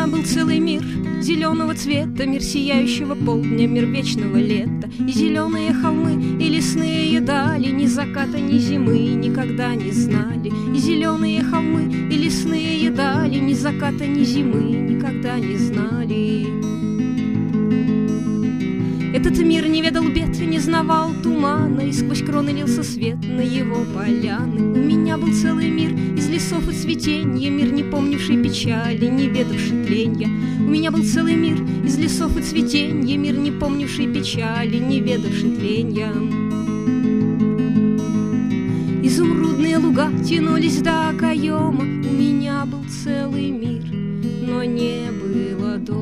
меня был целый мир зеленого цвета, мир сияющего полдня, мир вечного лета. И зеленые холмы, и лесные дали, ни заката, ни зимы никогда не знали. И зеленые холмы, и лесные дали, ни заката, ни зимы никогда не знали. Этот мир не ведал бед, не знавал тумана, и сквозь кроны лился свет на его поляны. У меня был целый мир из лесов и цветенья, мир, не помнивший печали, не ведавший тленья. У меня был целый мир из лесов и цветенья, мир, не помнивший печали, не ведавший тленья. Изумрудные луга тянулись до окоема, у меня был целый мир, но не было дома.